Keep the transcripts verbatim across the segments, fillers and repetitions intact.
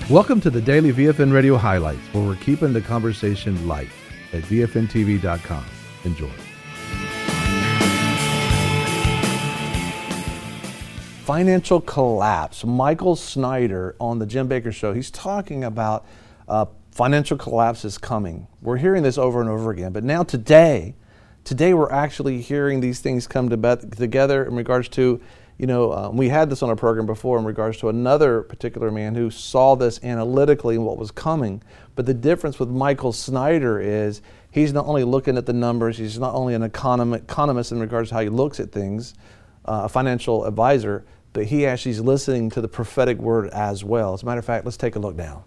Welcome to the Daily V F N Radio Highlights, where we're keeping the conversation light at V F N T V dot com. Enjoy. Financial collapse. Michael Snyder on the Jim Bakker Show, he's talking about uh, financial collapse is coming. We're hearing this over and over again, but now today, today we're actually hearing these things come to be- together in regards to, you know, uh, we had this on our program before in regards to another particular man who saw this analytically and what was coming. But the difference with Michael Snyder is he's not only looking at the numbers, he's not only an econom- economist in regards to how he looks at things, uh, a financial advisor, but he actually is listening to the prophetic word as well. As a matter of fact, let's take a look now.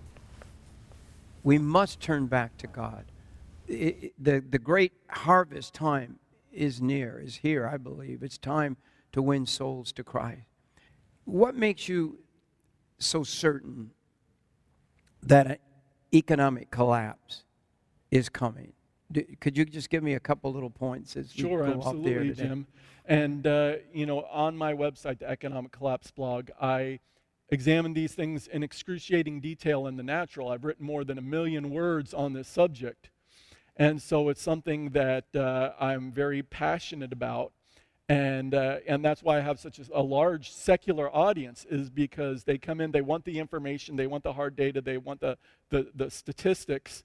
We must turn back to God. It, it, the, the great harvest time is near, is here, I believe. It's time to win souls to Christ. What makes you so certain that an economic collapse is coming? Do, could you just give me a couple little points as we Sure, go off there absolutely, today? Jim. And, uh, you know, on my website, the Economic Collapse blog, I examine these things in excruciating detail in the natural. I've written more than a million words on this subject. And so it's something that uh, I'm very passionate about. And uh, and that's why I have such a, a large secular audience, is because they come in, they want the information, they want the hard data, they want the, the, the statistics.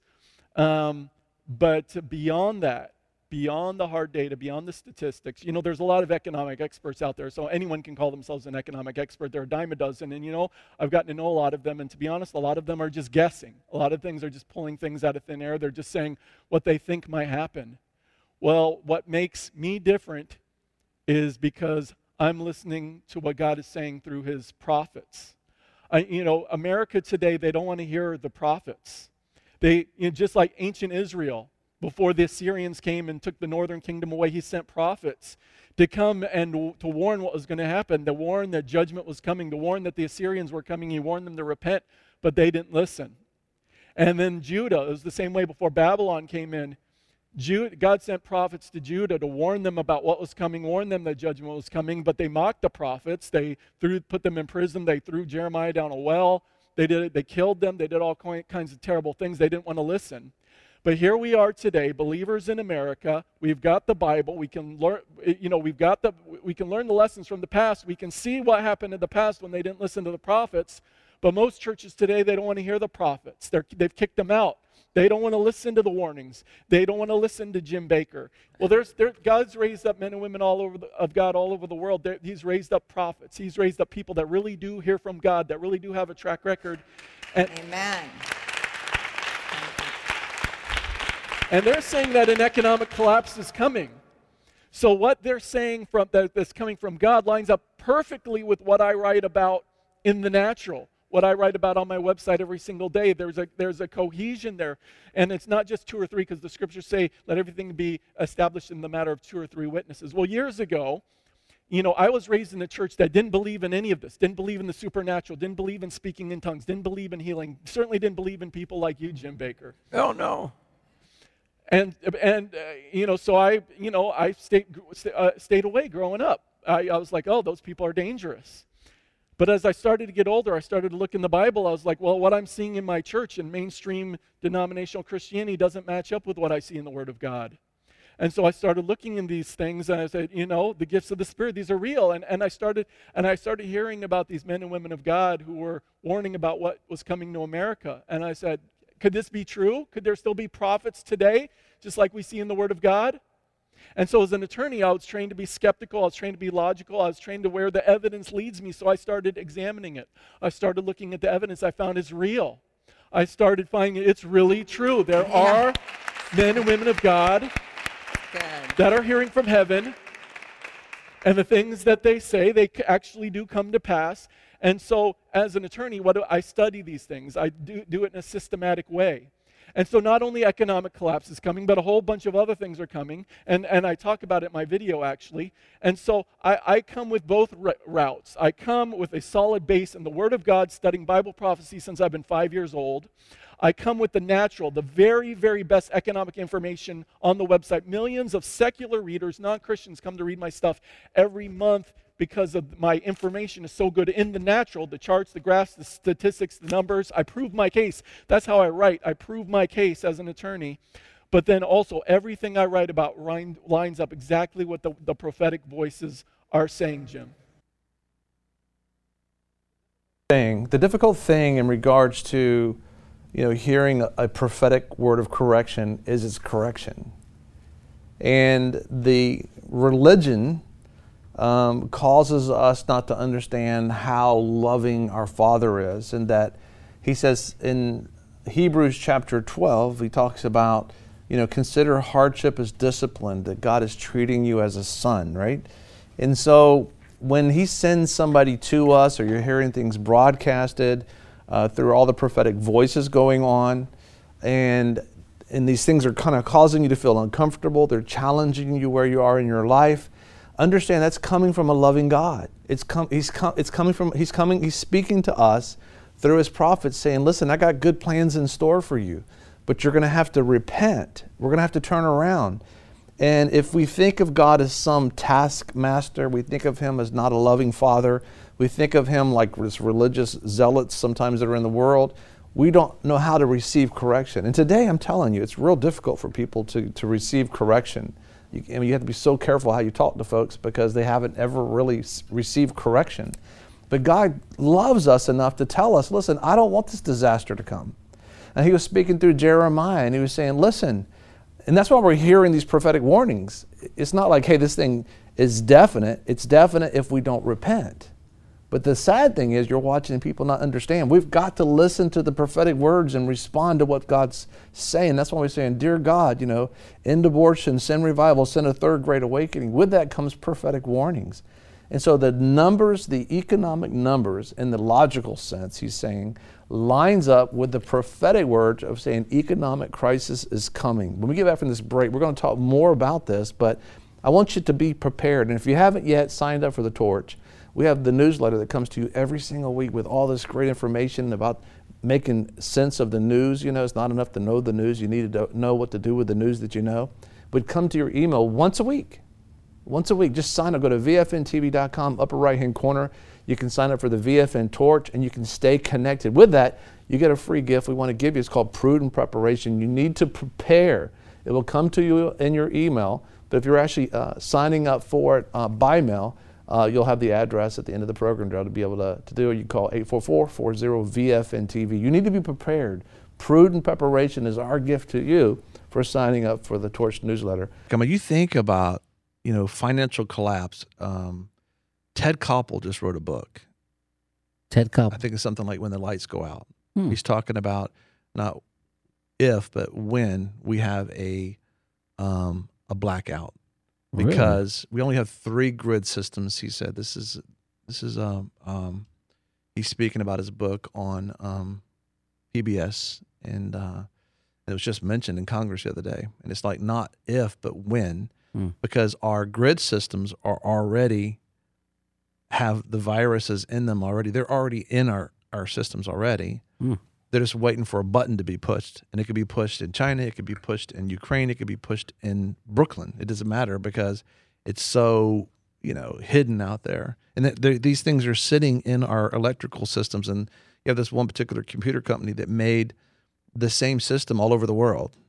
Um, but beyond that, beyond the hard data, beyond the statistics, you know, there's a lot of economic experts out there, so anyone can call themselves an economic expert. There are a dime a dozen, and, you know, I've gotten to know a lot of them, and to be honest, a lot of them are just guessing. A lot of things are just pulling things out of thin air. They're just saying what they think might happen. Well, what makes me different is because I'm listening to what God is saying through his prophets. I, you know, America today, they don't want to hear the prophets. They, you know, just like ancient Israel, before the Assyrians came and took the northern kingdom away, he sent prophets to come and w- to warn what was going to happen, to warn that judgment was coming, to warn that the Assyrians were coming. He warned them to repent, but they didn't listen. And then Judah, it was the same way before Babylon came in. Jude, God sent prophets to Judah to warn them about what was coming, warn them that judgment was coming, but they mocked the prophets. They threw, put them in prison. They threw Jeremiah down a well. They did, they killed them. They did all kinds of terrible things. They didn't want to listen. But here we are today, believers in America. We've got the Bible. We can learn, you know, we've got the, we can learn the lessons from the past. We can see what happened in the past when they didn't listen to the prophets. But most churches today, they don't want to hear the prophets. They're, they've kicked them out. They don't want to listen to the warnings. They don't want to listen to Jim Bakker. Well, there's there, God's raised up men and women all over the, of God all over the world. There, he's raised up prophets. He's raised up people that really do hear from God, that really do have a track record. And, Amen. And they're saying that an economic collapse is coming. So what they're saying from that, that's coming from God lines up perfectly with what I write about in the natural, what I write about on my website every single day. There's a there's a cohesion there. And it's not just two or three, because the scriptures say, let everything be established in the matter of two or three witnesses. Well, years ago, you know, I was raised in a church that didn't believe in any of this, didn't believe in the supernatural, didn't believe in speaking in tongues, didn't believe in healing, certainly didn't believe in people like you, Jim Bakker. Oh, no. And, and uh, you know, so I, you know, I stayed, uh, stayed away growing up. I, I was like, oh, those people are dangerous. But as I started to get older, I started to look in the Bible. I was like, well, what I'm seeing in my church and mainstream denominational Christianity doesn't match up with what I see in the Word of God. And so I started looking in these things, and I said, you know, the gifts of the Spirit, these are real. And, and I started and I started hearing about these men and women of God who were warning about what was coming to America. And I said, could this be true? Could there still be prophets today, just like we see in the Word of God? And so as an attorney, I was trained to be skeptical. I was trained to be logical. I was trained to where the evidence leads me. So I started examining it. I started looking at the evidence I found is real. I started finding it's really true. There Yeah. are men and women of God Good. that are hearing from heaven. And the things that they say, they actually do come to pass. And so as an attorney, what do I study these things? I do, do it in a systematic way. And so not only economic collapse is coming, but a whole bunch of other things are coming. And, and I talk about it in my video, actually. And so I, I come with both r- routes. I come with a solid base in the Word of God, studying Bible prophecy since I've been five years old. I come with the natural, the very, very best economic information on the website. Millions of secular readers, non-Christians, come to read my stuff every month, because of my information is so good in the natural, the charts, the graphs, the statistics, the numbers. I prove my case. That's how I write. I prove my case as an attorney. But then also everything I write about lines up exactly what the, the prophetic voices are saying, Jim. The difficult thing in regards to, you know, hearing a, a prophetic word of correction is its correction. And the religion um, causes us not to understand how loving our Father is, and that he says in Hebrews chapter twelve, he talks about, you know, consider hardship as discipline, that God is treating you as a son, right? And so when he sends somebody to us, or you're hearing things broadcasted uh, through all the prophetic voices going on, and and these things are kind of causing you to feel uncomfortable, they're challenging you where you are in your life, understand that's coming from a loving God. It's com- he's com- it's coming from he's coming he's speaking to us through his prophets, saying, listen, I got good plans in store for you, but you're going to have to repent. We're going to have to turn around. And if we think of God as some taskmaster, we think of him as not a loving father, we think of him like this religious zealots sometimes that are in the world, we don't know how to receive correction. And today, I'm telling you, it's real difficult for people to, to receive correction. You, I mean, you have to be so careful how you talk to folks because they haven't ever really received correction. But God loves us enough to tell us, listen, I don't want this disaster to come. And he was speaking through Jeremiah, and he was saying, listen, and that's why we're hearing these prophetic warnings. It's not like, hey, this thing is definite. It's definite if we don't repent. But the sad thing is you're watching people not understand. We've got to listen to the prophetic words and respond to what God's saying. That's why we're saying, dear God, you know, end abortion, send revival, send a third great awakening. With that comes prophetic warnings. And so the numbers, the economic numbers, in the logical sense, he's saying, lines up with the prophetic words of saying economic crisis is coming. When we get back from this break, we're going to talk more about this, but I want you to be prepared. And if you haven't yet signed up for the Torch, we have the newsletter that comes to you every single week with all this great information about making sense of the news. You know, it's not enough to know the news. You need to know what to do with the news that you know. But come to your email once a week. Once a week, just sign up. Go to V F N T V dot com, upper right-hand corner. You can sign up for the V F N Torch, and you can stay connected. With that, you get a free gift we want to give you. It's called Prudent Preparation. You need to prepare. It will come to you in your email, but if you're actually uh, signing up for it uh, by mail, uh, you'll have the address at the end of the program to be able to, to do it. You call eight four four, four zero, V F N T V. You need to be prepared. Prudent preparation is our gift to you for signing up for the Torch newsletter. Come on, you think about, you know, financial collapse. Um, Ted Koppel just wrote a book. Ted Koppel. I think it's something like When the Lights Go Out. Hmm. He's talking about not if, but when we have a um, a blackout, because really? we only have three grid systems. He said this is this is um, um he's speaking about his book on um, P B S, and uh, it was just mentioned in Congress the other day. And it's like not if, but when. Hmm. Because our grid systems are already have the viruses in them already. They're already in our, our systems already. Hmm. They're just waiting for a button to be pushed. And it could be pushed in China, it could be pushed in Ukraine, it could be pushed in Brooklyn. It doesn't matter because it's so, you know, hidden out there. And th- these things are sitting in our electrical systems. And you have this one particular computer company that made the same system all over the world.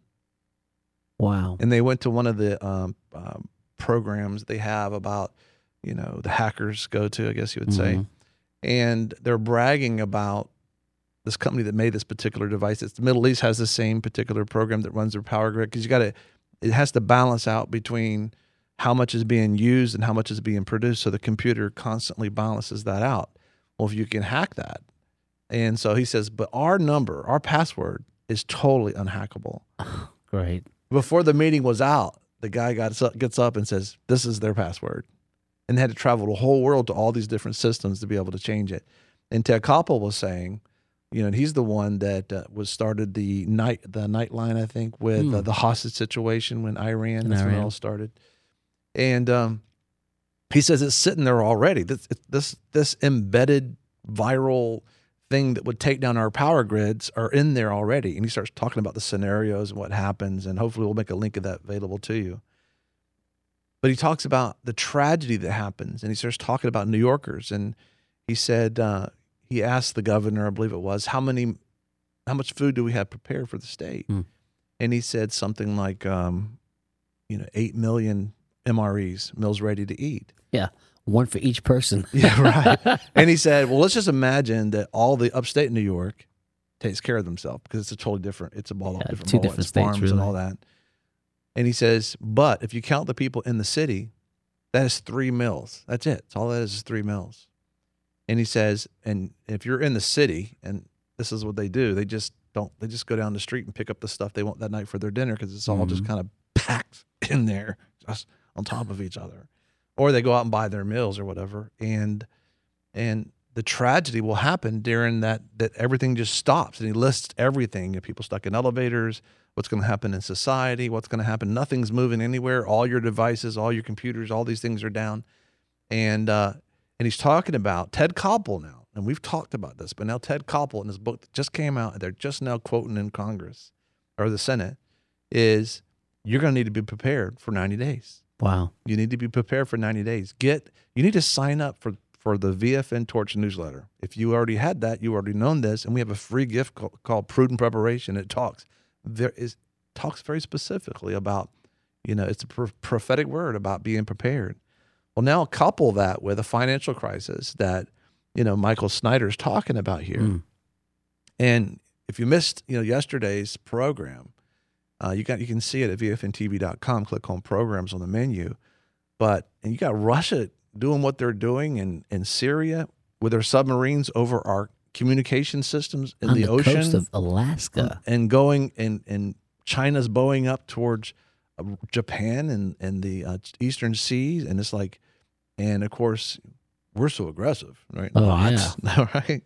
Wow. And they went to one of the um, um, programs they have about, you know, the hackers go to, I guess you would say. Mm-hmm. And they're bragging about this company that made this particular device. It's the Middle East has the same particular program that runs their power grid, because you got to, it has to balance out between how much is being used and how much is being produced. So the computer constantly balances that out. Well, if you can hack that. And so he says, but our number, our password is totally unhackable. Oh, great. Before the meeting was out, the guy got gets up and says, this is their password. And they had to travel the whole world to all these different systems to be able to change it. And Ted Koppel was saying, you know, and he's the one that uh, was started the night the Nightline, I think, with hmm. uh, the hostage situation when Iran, In that's Iran. when it all started. And um, he says it's sitting there already. This, this, this embedded viral thing that would take down our power grids are in there already. And he starts talking about the scenarios and what happens, and hopefully we'll make a link of that available to you. But he talks about the tragedy that happens, and he starts talking about New Yorkers. And he said, uh, he asked the governor, I believe it was, how many, how much food do we have prepared for the state? Mm. And he said something like, um, you know, eight million M R Es, meals ready to eat. Yeah, one for each person. Yeah, right. And he said, well, let's just imagine that all the upstate New York takes care of themselves, because it's a totally different, it's a ball Yeah, different two ball, different it's states, farms really. and all that. And he says, but if you count the people in the city, that is three meals. That's it. That's all that is is three meals. And he says, and if you're in the city, and this is what they do, they just don't, they just go down the street and pick up the stuff they want that night for their dinner, because it's all Mm-hmm. just kind of packed in there, just on top of each other. Or they go out and buy their meals or whatever. And and the tragedy will happen during that, that everything just stops. And he lists everything, you know, people stuck in elevators, what's going to happen in society, what's going to happen. Nothing's moving anywhere. All your devices, all your computers, all these things are down. And uh, and he's talking about Ted Koppel now. And we've talked about this, but now Ted Koppel in his book that just came out, they're just now quoting in Congress or the Senate, is you're going to need to be prepared for ninety days. Wow. You need to be prepared for ninety days. Get you need to sign up for, for the V F N Torch newsletter. If you already had that, you already known this, and we have a free gift called, called Prudent Preparation. It talks there is talks very specifically about, you know, it's a pro- prophetic word about being prepared. Well, now couple that with a financial crisis that, you know, Michael Snyder's talking about here. Mm. And if you missed, you know, yesterday's program, uh, you got you can see it at V F N T V dot com. Click on programs on the menu. But and you got Russia doing what they're doing in, in Syria with their submarines over our communication systems in On the, the ocean, coast of Alaska. and going and and China's bowing up towards uh, Japan and and the uh, Eastern Seas, and it's like, and of course we're so aggressive, right? Oh, Lots, right?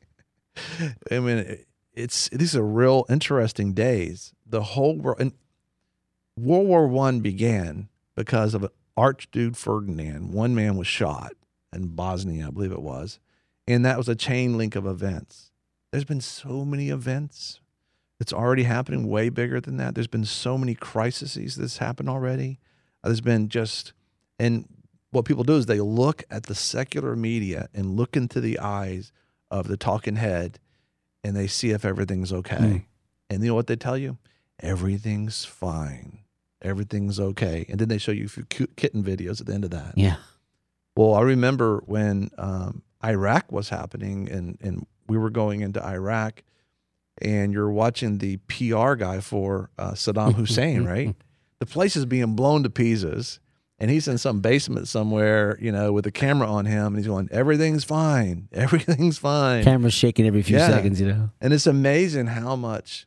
I mean, it, it's these are real interesting days. The whole world, and World War One began because of Archduke Ferdinand. One man was shot in Bosnia, I believe it was, and that was a chain link of events. There's been so many events. It's already happening way bigger than that. There's been so many crises that's happened already. Uh, There's been just, and what people do is they look at the secular media and look into the eyes of the talking head, and they see if everything's okay. Mm. And you know what they tell you? Everything's fine. Everything's okay. And then they show you a few cute kitten videos at the end of that. Yeah. Well, I remember when um, Iraq was happening, and, and we were going into Iraq, and you're watching the P R guy for uh, Saddam Hussein, right? The place is being blown to pieces, and he's in some basement somewhere, you know, with a camera on him, and he's going, everything's fine. Everything's fine. Camera's shaking every few Yeah. seconds, you know. And it's amazing how much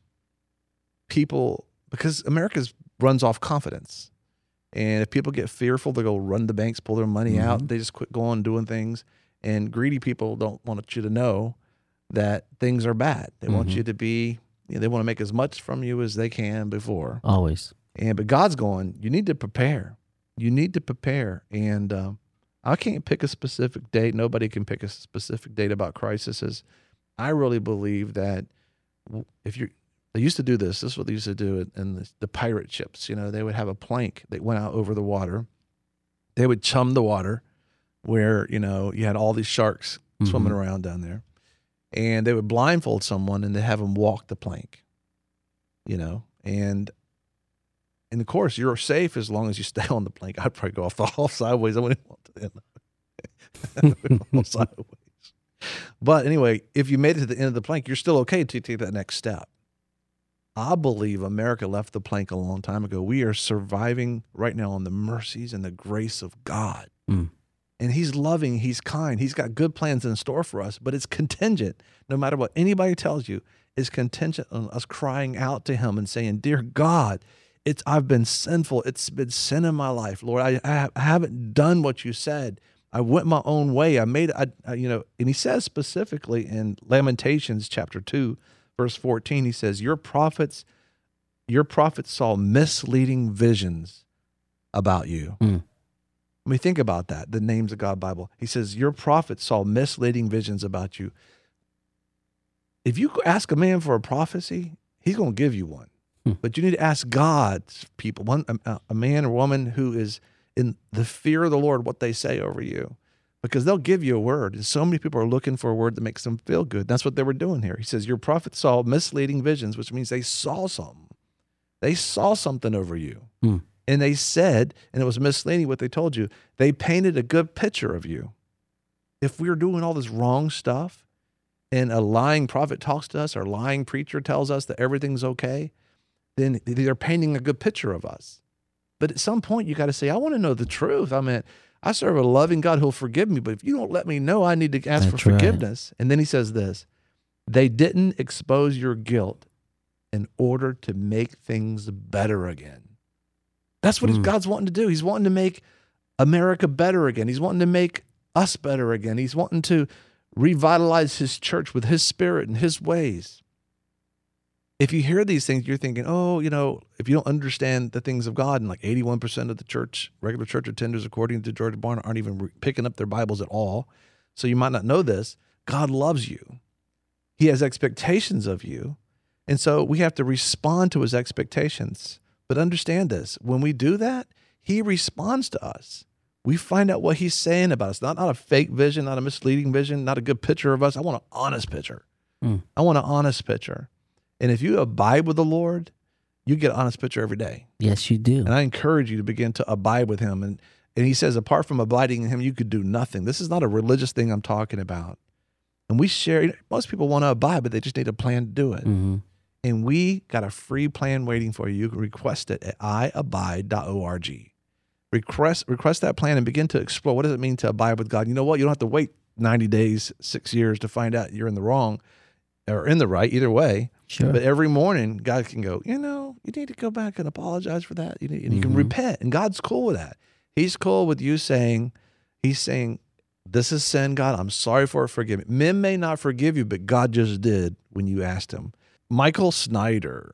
people, because America runs off confidence. And if people get fearful, they go run the banks, pull their money out. Mhm. They just quit going doing things. And greedy people don't want you to know that things are bad. They want Mhm. you to be, you know, they want to make as much from you as they can before. Always. And but God's going, you need to prepare. You need to prepare. And um, I can't pick a specific date. Nobody can pick a specific date about crises. I really believe that if you they used to do this. This is what they used to do in, in the, the pirate ships. You know, they would have a plank that went out over the water. They would chum the water where, you know, you had all these sharks Mhm. swimming around down there. And they would blindfold someone and they have them walk the plank, you know, and and of course you're safe as long as you stay on the plank. I'd probably go off the whole sideways. I wouldn't want to the end of it. Sideways. But anyway, if you made it to the end of the plank, you're still okay to take that next step. I believe America left the plank a long time ago. We are surviving right now on the mercies and the grace of God. Mm. And he's loving, he's kind, he's got good plans in store for us, but it's contingent. No matter what anybody tells you, it's contingent on us crying out to him and saying, dear God, it's I've been sinful. It's been sin in my life. Lord, I, I, I haven't done what you said. I went my own way. I made, I, I, you know, and he says specifically in Lamentations chapter two, verse fourteen, he says, your prophets, your prophets saw misleading visions about you. Mm. I mean, think about that, the names of God Bible. He says, your prophets saw misleading visions about you. If you ask a man for a prophecy, he's going to give you one. Hmm. But you need to ask God's people, one a, a man or woman who is in the fear of the Lord what they say over you, because they'll give you a word. And so many people are looking for a word that makes them feel good. That's what they were doing here. He says, your prophets saw misleading visions, which means they saw something. They saw something over you. Mm. And they said, and it was misleading what they told you, they painted a good picture of you. If we are doing all this wrong stuff and a lying prophet talks to us or a lying preacher tells us that everything's okay, then they're painting a good picture of us. But at some point, you got to say, I want to know the truth. I mean, I serve a loving God who'll forgive me, but if you don't let me know, I need to ask That's for right. forgiveness. And then he says this, they didn't expose your guilt in order to make things better again. That's what Mm. God's wanting to do. He's wanting to make America better again. He's wanting to make us better again. He's wanting to revitalize his church with his spirit and his ways. If you hear these things, you're thinking, oh, you know, if you don't understand the things of God, and like eighty-one percent of the church, regular church attenders, according to George Barna, aren't even re- picking up their Bibles at all. So you might not know this. God loves you. He has expectations of you. And so we have to respond to his expectations. But understand this, when we do that, he responds to us. We find out what he's saying about us. Not, not a fake vision, not a misleading vision, not a good picture of us. I want an honest picture. Mm. I want an honest picture. And if you abide with the Lord, you get an honest picture every day. Yes, you do. And I encourage you to begin to abide with him. And, and he says, apart from abiding in him, you could do nothing. This is not a religious thing I'm talking about. And we share, most people want to abide, but they just need a plan to do it. Mm-hmm. And we got a free plan waiting for you. You can request it at i abide dot org. Request, request that plan and begin to explore. What does it mean to abide with God? You know what? You don't have to wait ninety days, six years to find out you're in the wrong or in the right, either way. Sure. But every morning, God can go, you know, you need to go back and apologize for that. You, need, and you can Mhm. repent, and God's cool with that. He's cool with you saying, he's saying, this is sin, God. I'm sorry for it. Forgive me. Men may not forgive you, but God just did when you asked him. Michael Snyder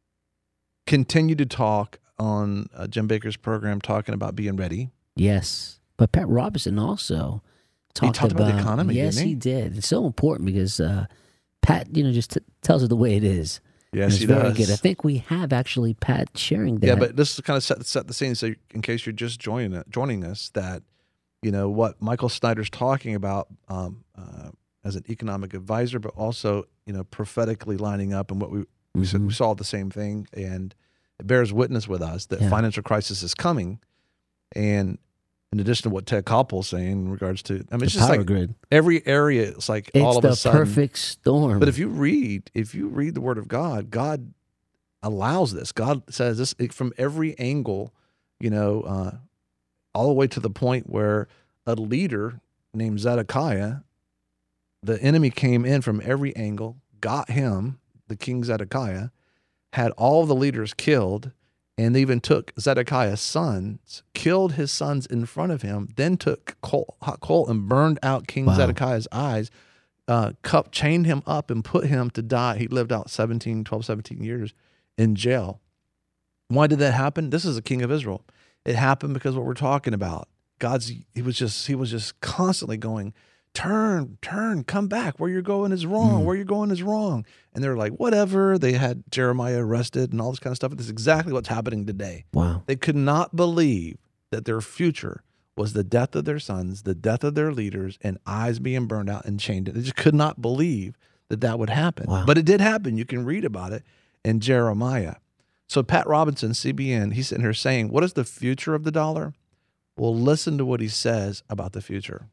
continued to talk on uh, Jim Bakker's program, talking about being ready. Yes. But Pat Robertson also talked, talked about the economy, Yes, didn't he? he did. It's so important because uh, Pat, you know, just t- tells it the way it is. Yes, And it's he very does. good. I think we have actually Pat sharing that. Yeah, but this is kind of set, set the scene. So in case you're just joining it, joining us, that, you know, what Michael Snyder's talking about um, uh, as an economic advisor, but also, you know, prophetically lining up, and what we we, said, Mhm. we saw the same thing, and it bears witness with us that Yeah. financial crisis is coming. And in addition to what Ted Koppel's saying in regards to, I mean, the it's just power like grid. every area, it's like It's all of the a sudden. perfect storm. But if you read, if you read the Word of God, God allows this. God says this from every angle, you know, uh, all the way to the point where a leader named Zedekiah, the enemy came in from every angle, got him, the king Zedekiah, had all the leaders killed, and they even took Zedekiah's sons, killed his sons in front of him, then took coal, hot coal and burned out King Wow. Zedekiah's eyes, uh, cup, chained him up and put him to die. He lived out seventeen, twelve, seventeen years in jail. Why did that happen? This is a king of Israel. It happened because what we're talking about. God's, he was just, he was just constantly going, turn, turn, come back. Where you're going is wrong. Mm. Where you're going is wrong. And they're like, whatever. They had Jeremiah arrested and all this kind of stuff. This is exactly what's happening today. wow. They could not believe that their future was the death of their sons, the death of their leaders, and eyes being burned out and chained. They just could not believe that that would happen. Wow. But it did happen. You can read about it in Jeremiah. So Pat Robinson, C B N, he's sitting here saying, what is the future of the dollar? Well, listen to what he says about the future.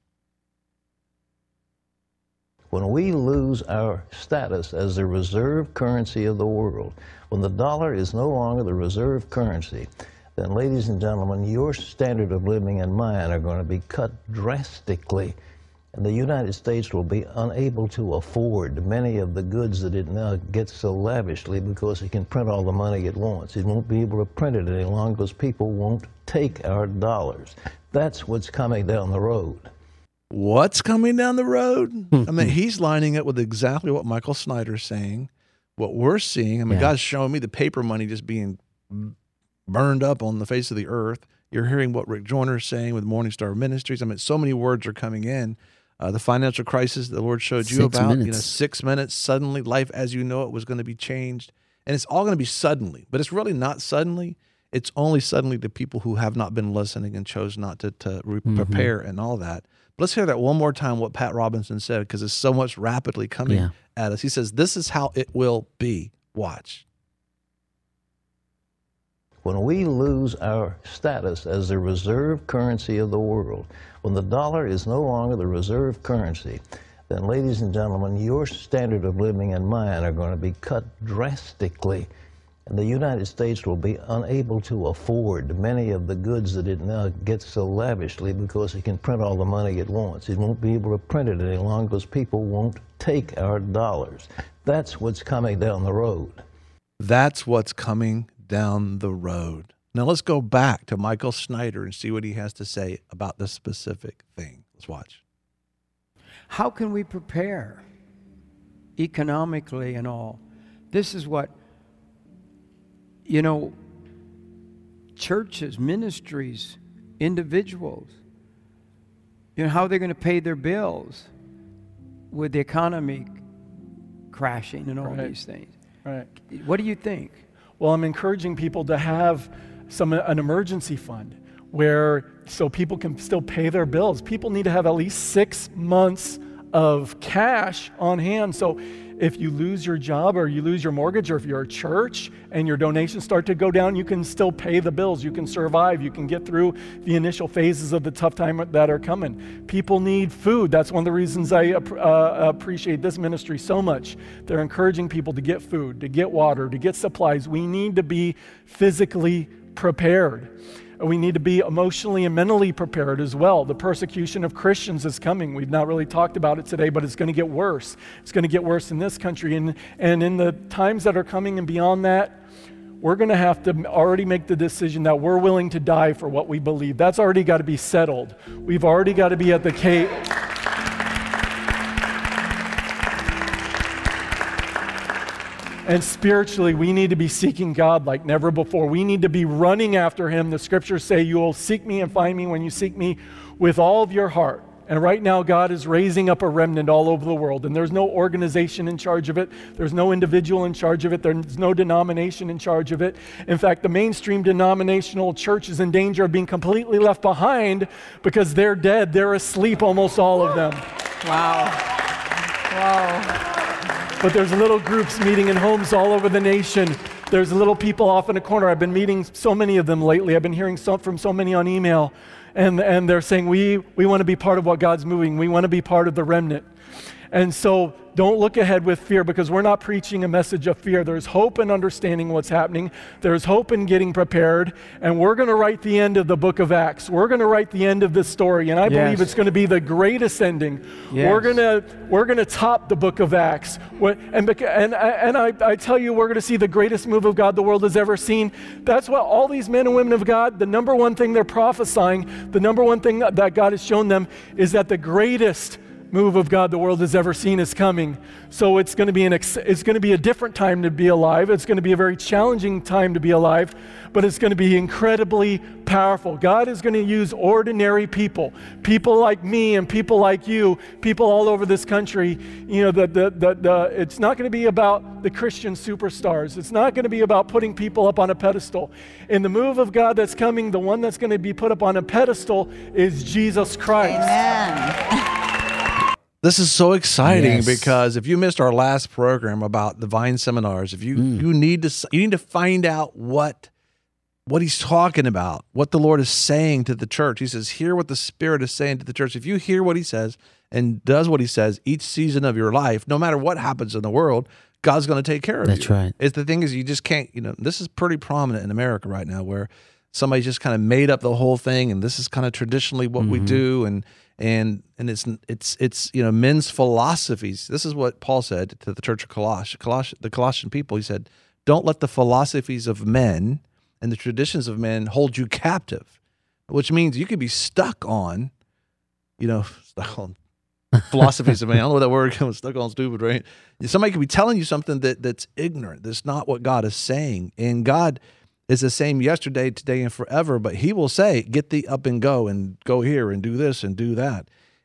When we lose our status as the reserve currency of the world, when the dollar is no longer the reserve currency, then, ladies and gentlemen, your standard of living and mine are going to be cut drastically. And the United States will be unable to afford many of the goods that it now gets so lavishly because it can print all the money it wants. It won't be able to print it any longer because people won't take our dollars. That's what's coming down the road. What's coming down the road? I mean, he's lining up with exactly what Michael Snyder's saying, what we're seeing. I mean, Yeah. God's showing me the paper money just being burned up on the face of the earth. You're hearing what Rick Joyner's saying with Morningstar Ministries. I mean, so many words are coming in. Uh, the financial crisis the Lord showed you Six about, you know, minutes. six minutes, suddenly life as you know it was going to be changed. And it's all going to be suddenly, but it's really not suddenly. it's only suddenly the people who have not been listening and chose not to, to re- mm-hmm. prepare and all that. But let's hear that one more time, what Pat Robinson said, because it's so much rapidly coming yeah. at us. He says, this is how it will be. Watch. When we lose our status as the reserve currency of the world, when the dollar is no longer the reserve currency, then, ladies and gentlemen, your standard of living and mine are going to be cut drastically. And the United States will be unable to afford many of the goods that it now gets so lavishly because it can print all the money it wants. It won't be able to print it any longer because people won't take our dollars. That's what's coming down the road. That's what's coming down the road. Now let's go back to Michael Snyder and see what he has to say about this specific thing. Let's watch. How can we prepare economically and all? This is what, you know, churches, ministries, individuals, you know, how they're going to pay their bills with the economy crashing and all right. these things. Right. What do you think? Well, I'm encouraging people to have some an emergency fund where so people can still pay their bills. People need to have at least six months of cash on hand. So if you lose your job or you lose your mortgage, or if you're a church and your donations start to go down, you can still pay the bills. You can survive. You can get through the initial phases of the tough time that are coming. People need food. That's one of the reasons I uh, appreciate this ministry so much. They're encouraging people to get food, to get water, to get supplies. We need to be physically prepared. We need to be emotionally and mentally prepared as well. The persecution of Christians is coming. We've not really talked about it today, but it's going to get worse. It's going to get worse in this country. And, and in the times that are coming and beyond that, we're going to have to already make the decision that we're willing to die for what we believe. That's already got to be settled. We've already got to be at the cave. And spiritually, we need to be seeking God like never before. We need to be running after him. The scriptures say, you will seek me and find me when you seek me with all of your heart. And right now, God is raising up a remnant all over the world. And there's no organization in charge of it. There's no individual in charge of it. There's no denomination in charge of it. In fact, the mainstream denominational church is in danger of being completely left behind because they're dead. They're asleep, almost all of them. Wow. Wow. But there's little groups meeting in homes all over the nation. There's little people off in a corner. I've been meeting so many of them lately. I've been hearing so, from so many on email. And, and they're saying, we, we want to be part of what God's moving. We want to be part of the remnant. And so don't look ahead with fear, because we're not preaching a message of fear. There's hope in understanding what's happening. There's hope in getting prepared. And we're going to write the end of the book of Acts. We're going to write the end of this story. And I Yes. believe it's going to be the greatest ending. Yes. We're going to we're going to top the book of Acts. What- And, beca- and, and I, I tell you, we're going to see the greatest move of God the world has ever seen. That's what all these men and women of God, the number one thing they're prophesying, the number one thing that God has shown them is that the greatest move of God the world has ever seen is coming. So it's going to be an ex- it's going to be a different time to be alive. It's going to be a very challenging time to be alive, but it's going to be incredibly powerful. God is going to use ordinary people, people like me and people like you, people all over this country. You know, the the the, the it's not going to be about the Christian superstars. It's not going to be about putting people up on a pedestal. In the move of God that's coming, the one that's going to be put up on a pedestal is Jesus Christ. Amen. This is so exciting Yes. because if you missed our last program about the Vine seminars, if you Mm. you need to you need to find out what what he's talking about, what the Lord is saying to the church. He says, hear what the Spirit is saying to the church. If you hear what he says and does what he says each season of your life, no matter what happens in the world, God's going to take care of you. That's right. It's the thing is you just can't, you know, this is pretty prominent in America right now where somebody just kind of made up the whole thing and this is kind of traditionally what we do and and and it's it's it's you know men's philosophies. This is what Paul said to the church of Coloss, Coloss the Colossian people. He said, "Don't let the philosophies of men and the traditions of men hold you captive," which means you could be stuck on, you know, stuck on philosophies of men. I don't know what that word comes stuck on stupid, right? Somebody could be telling you something that that's ignorant. That's not what God is saying, and God is the same yesterday, today, and forever, but he will say, get thee up and go, and go here, and do this, and do that.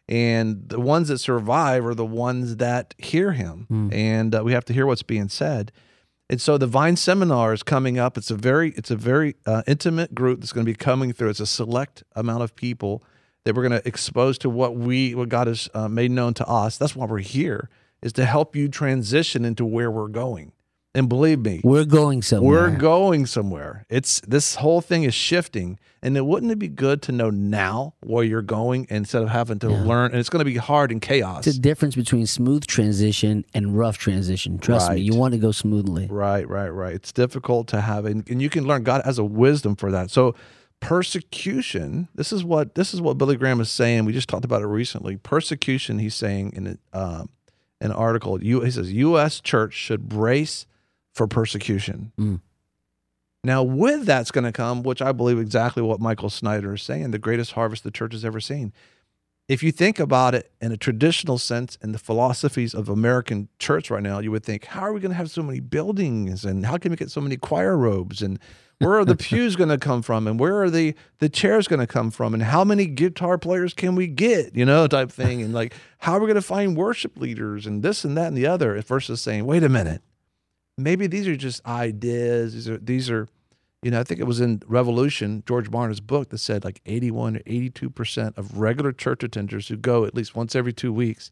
And the ones that survive are the ones that hear him, Mm. and uh, we have to hear what's being said. And so the Vine Seminar is coming up. It's a very, it's a very uh, intimate group that's going to be coming through. It's a select amount of people that we're going to expose to what we, what God has uh, made known to us. That's why we're here, is to help you transition into where we're going. And believe me, We're going somewhere. we're going somewhere. It's this whole thing is shifting, and it wouldn't it be good to know now where you're going instead of having to Yeah. learn? And it's going to be hard and chaos. It's a difference between smooth transition and rough transition. Trust me, Right. you want to go smoothly. Right, right, right. It's difficult to have, and, and you can learn. God has a wisdom for that. So persecution. This is what this is what Billy Graham is saying. We just talked about it recently. Persecution. He's saying in uh, an article. You, he says U S church should brace for persecution. Mm. Now, with that's going to come, which I believe exactly what Michael Snyder is saying, the greatest harvest the church has ever seen. If you think about it in a traditional sense and the philosophies of American church right now, you would think, how are we going to have so many buildings, and how can we get so many choir robes, and where are the pews going to come from, and where are the, the chairs going to come from, and how many guitar players can we get, you know, type thing, and like, how are we going to find worship leaders, and this and that and the other, versus saying, wait a minute, maybe these are just ideas. These are, these are, you know, I think it was in Revolution, George Barna's book, that said like eighty-one or eighty-two percent of regular church attenders who go at least once every two weeks,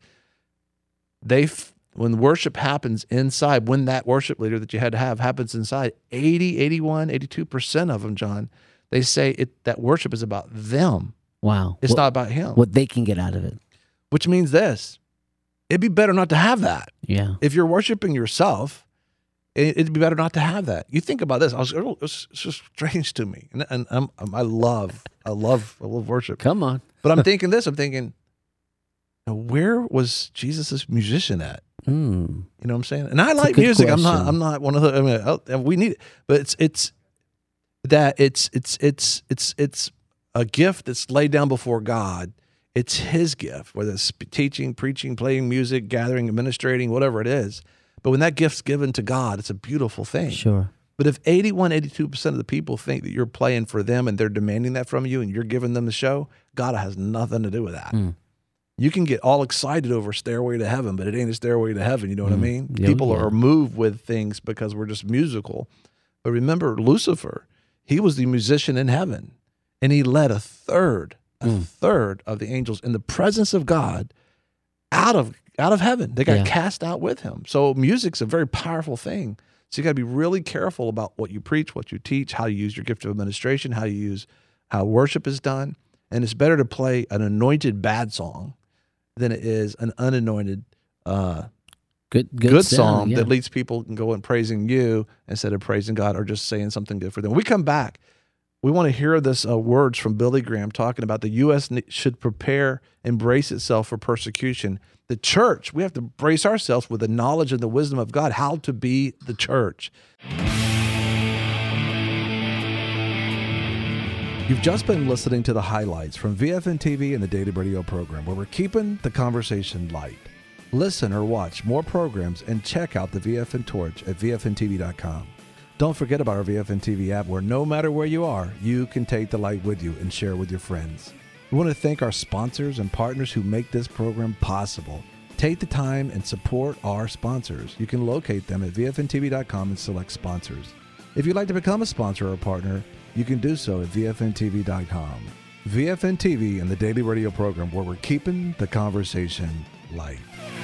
they, f- when worship happens inside, when that worship leader that you had to have happens inside, eighty, eighty-one, eighty-two percent of them, John, they say it that worship is about them. Wow. It's what, not about him. what they can get out of it. Which means this, it'd be better not to have that. Yeah. If you're worshiping yourself, it- it'd be better not to have that. You think about this. I was, it was it's just strange to me, and, and I'm, I'm, I love, I love, I love worship. Come on. But I'm thinking this. I'm thinking, now, where was Jesus' musician at? Mm. You know what I'm saying? And I a like good music. I'm not. question. I'm not one of the. I mean, I'll- we need it, but it's it's that it's it's it's it's it's a gift that's laid down before God. It's His gift, whether it's teaching, preaching, playing music, gathering, administrating, whatever it is. But when that gift's given to God, it's a beautiful thing. Sure. But if eighty-one, eighty-two percent of the people think that you're playing for them and they're demanding that from you and you're giving them the show, God has nothing to do with that. Mm. You can get all excited over Stairway to Heaven, but it ain't a Stairway to Heaven. You know what I Mm. mean? Yeah, People yeah. are moved with things because we're just musical. But remember, Lucifer, he was the musician in heaven, and he led a third, a Mm. third of the angels in the presence of God out of out of heaven. They got Yeah. cast out with him. So music's a very powerful thing. So you got to be really careful about what you preach, what you teach, how you use your gift of administration, how you use how worship is done. And it's better to play an anointed bad song than it is an unanointed uh, Good, good, good, sound, song yeah. that leads people and go and praising you instead of praising God or just saying something good for them. When we come back, we want to hear this uh, words from Billy Graham talking about the U S ne- should prepare, embrace itself for persecution. The church, we have to brace ourselves with the knowledge and the wisdom of God, how to be the church. You've just been listening to the highlights from V F N T V and the Daily Radio program, where we're keeping the conversation light. Listen or watch more programs and check out the V F N Torch at V F N T V dot com. Don't forget about our V F N T V app, where no matter where you are, you can take the light with you and share with your friends. We want to thank our sponsors and partners who make this program possible. Take the time and support our sponsors. You can locate them at V F N T V dot com and select sponsors. If you'd like to become a sponsor or a partner, you can do so at V F N T V dot com. V F N T V and the Daily Radio program, where we're keeping the conversation light.